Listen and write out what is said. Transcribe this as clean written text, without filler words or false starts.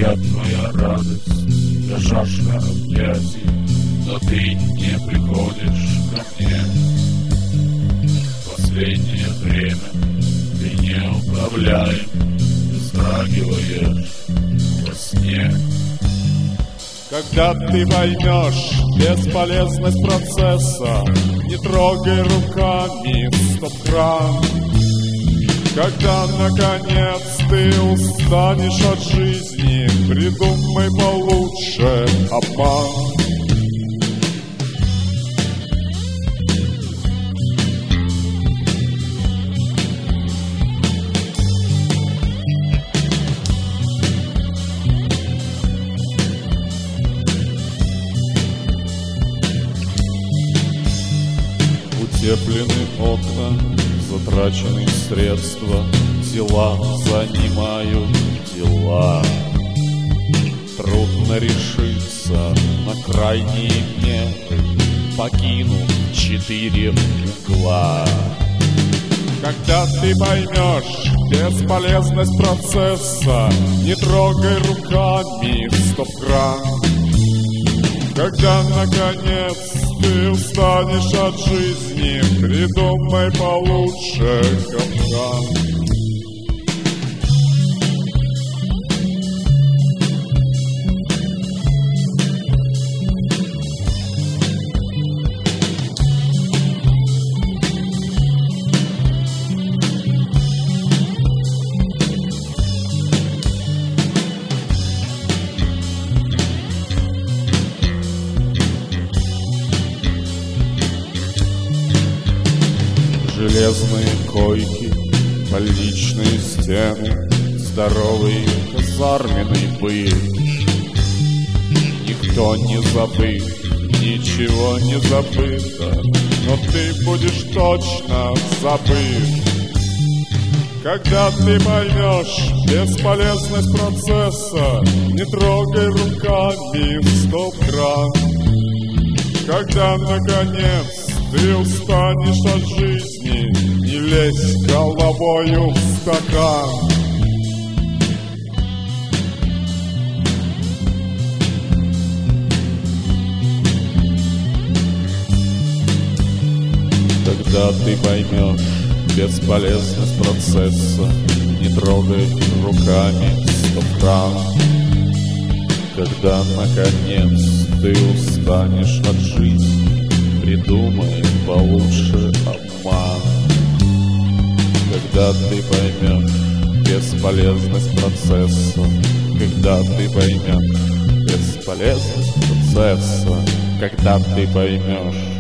Я твоя радость, я жажда объятий, но ты не приходишь ко мне. Последнее время ты неуправляем, вздрагиваешь во сне. Когда ты поймешь бесполезность процесса, не трогай руками стоп-кран. Когда наконец ты устанешь от жизни, придумай получше обман. Утеплены окна, затрачены средства, дела занимают дела. Трудно решиться на крайние меры, покинув 4 угла. Когда ты поймешь бесполезность процесса, не трогай руками стоп-кран. Когда наконец ты устанешь от жизни, придумай получше капкан. Железные койки, больничные стены, здоровый казарменный быт. Никто не забыт, ничего не забыто, но ты будешь точно забыт. Когда ты поймешь бесполезность процесса, не трогай руками стоп-кран. Когда наконец ты устанешь от жизни, не лезь головою в стакан. Когда ты поймешь бесполезность процесса, не трогай руками стоп-кран. Когда наконец ты устанешь от жизни, придумай получше обман. Когда ты поймешь бесполезность процесса, когда ты поймешь бесполезность процесса, когда ты поймешь